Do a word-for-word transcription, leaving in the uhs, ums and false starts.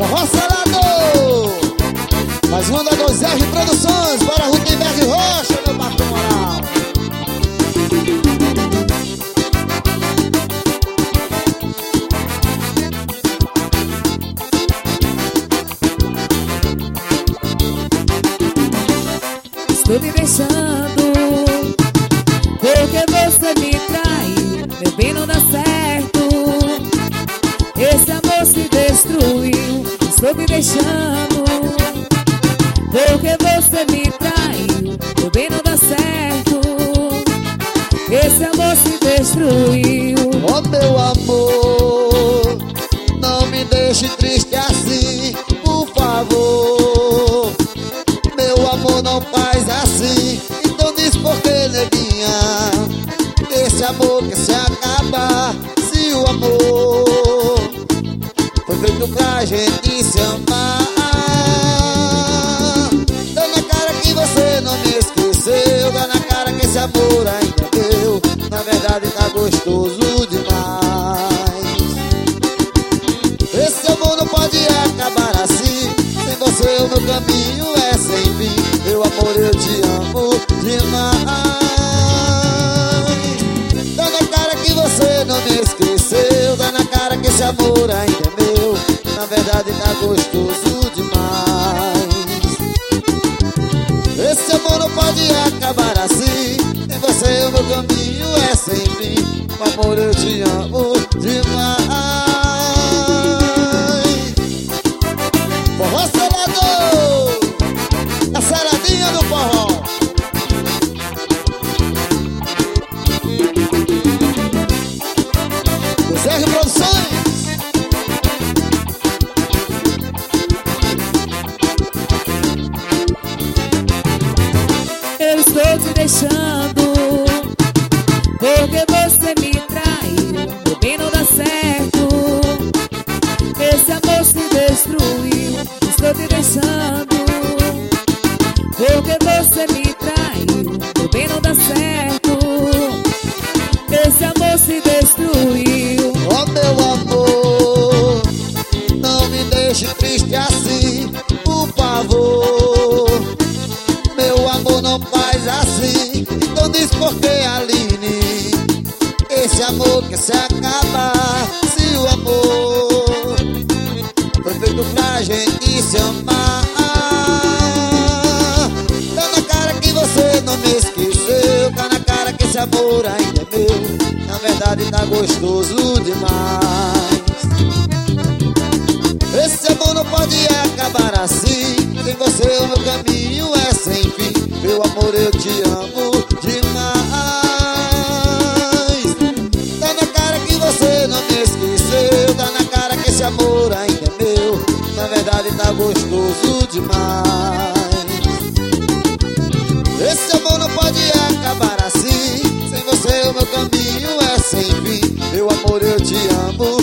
Forró Selado. Mais uma da dois R Produções para Rutenberg Rocha, meu patrão moral. Estou me deixando porque você me traiu. Meu bem, não dá certo. Esse amor se destruiu. Estou me deixando porque você me traiu. Meu bem, não dá certo. Esse amor se destruiu. Oh, meu amor, não me deixe triste assim, por favor. Meu amor, não faz assim. Então diz por que, neguinha, esse amor quer se acabar. Se o amor foi feito pra gente se amar, dá na cara que você não me esqueceu. Dá na cara que esse amor ainda deu. Na verdade tá gostoso demais. Esse amor não pode acabar assim. Sem você o meu caminho é sem fim. Meu amor, eu te amo demais. Dá na cara que você não me esqueceu. Dá na cara que esse amor ainda é meu. Na verdade tá gostoso demais. Esse amor não pode acabar assim. Sem você o meu caminho é sem fim. Meu amor, eu te amo demais. Forró Selado, a saradinha do forró. dois R Produções. Eu estou te deixando porque você me traiu. Meu bem, não dá certo. Esse amor se destruiu. Estou te deixando porque você me traiu. Meu bem, não dá certo. Esse amor se destruiu. Oh, meu amor, não me deixe triste assim, por favor. Meu amor, não faz assim. Então diz por que, Aline, esse amor quer se acabar. Se o amor foi feito pra gente se amar, tá na cara que você não me esqueceu. Tá na cara que esse amor ainda é meu. Na verdade tá gostoso demais. Esse amor não pode acabar assim. Sem você o meu caminho é sem fim. Meu amor, eu te amo demais. Tá na cara que você não me esqueceu. Tá na cara que esse amor ainda é meu. Na verdade tá gostoso demais. Esse amor não pode acabar assim. Sem você o meu caminho é sem fim. Meu amor, eu te amo